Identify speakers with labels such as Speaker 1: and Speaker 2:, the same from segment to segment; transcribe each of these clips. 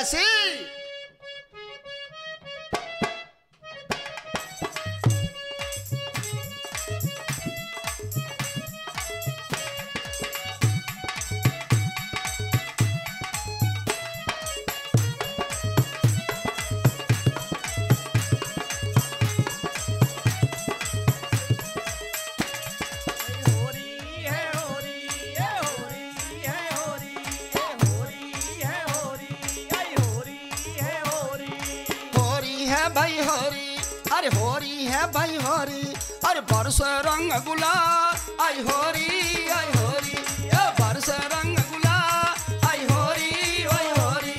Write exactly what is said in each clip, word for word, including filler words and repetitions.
Speaker 1: कैसी? भाई होरी, अरे होरी है भाई होरी, अरे बरस रंग गुलाल आई होरी आई होरी, ए बरस रंग गुलाल आई होरी आई होरी,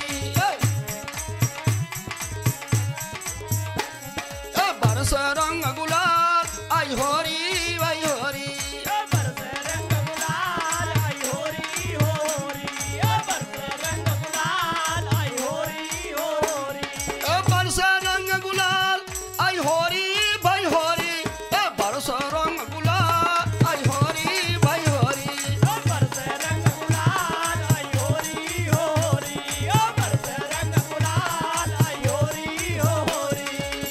Speaker 1: ए बरस रंग गुलाल आई होरी आई होरी, ए बरस रंग गुलाल आई होरी होरी, ए बरस रंग गुलाल आई होरी होरी, ए बरस रंग गुलाल आई होरी भाई होरी, ए बरस रंग गुलाल आई होरी भाई होरी, ए बरस रंग गुलाल आई होरी होरी, ए बरस रंग गुलाल आई होरी होरी।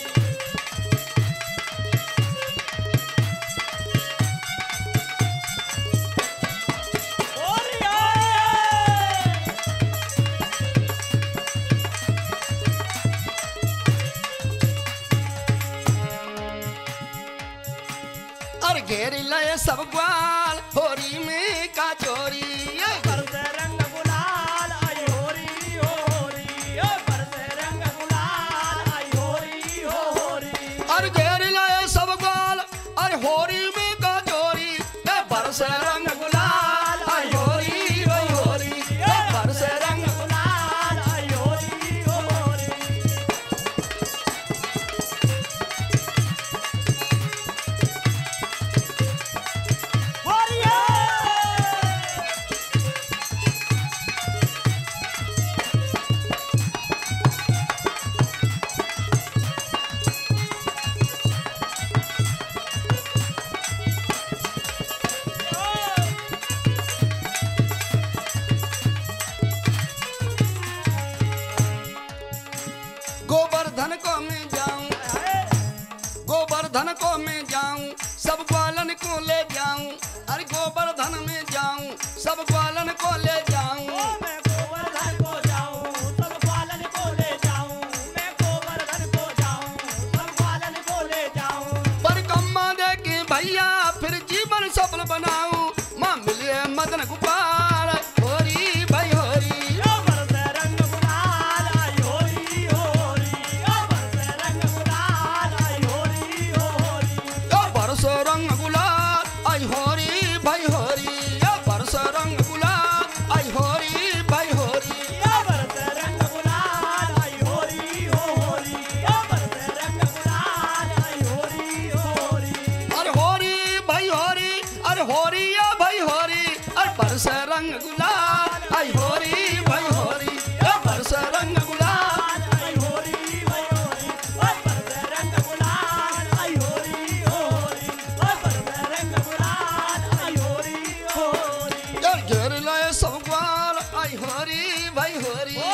Speaker 1: अरे घेर लय सब ग्वाल होरी में का चोरी, बरस रंग गुलाल आई होरी होरी, बरस रंग गुलाल आई होरी होरी, अरे घेर लय सब ग्वाल अरे होरी में का चोरी, बरस रंग गुलाल आई होरी होरी, बरस रंग गुलाल आई होरी होरी। गोवर्धन को मैं जाऊं, गोवर्धन को मैं जाऊं, सब ग्वालन को ले जाऊं, अरे गोवर्धन में जाऊं, सब ग्वालन को ले जाऊं, मैं गोवर्धन को जाऊं, सब ग्वालन को ले जाऊं, मैं गोवर्धन को जाऊं, सब ग्वालन को ले जाऊं, परिक्रमा दे के भैया फिर जीवन सफल बनाऊं, मां मिले मदन गोपाल होरी भाई होरी, बरस रंग गुलाल आई होरी भाई होरी, बरस रंग गुलाल आई होरी भाई होरी, बरस रंग गुलाल आई होरी होरी, बरस रंग गुलाल आई होरी होरी, अरे होरी भाई होरी, अरे होरी या भाई होरी, अरे बरस रंग गुलाल आई होरी भाई होरी, बरस रंग गुलाल आई होरी भाई होरी, बरस रंग गुलाल आई होरी होरी, बरस रंग गुलाल आई होरी होरी, यार घेर लाए सब ग्वाल आई होरी भाई होरी।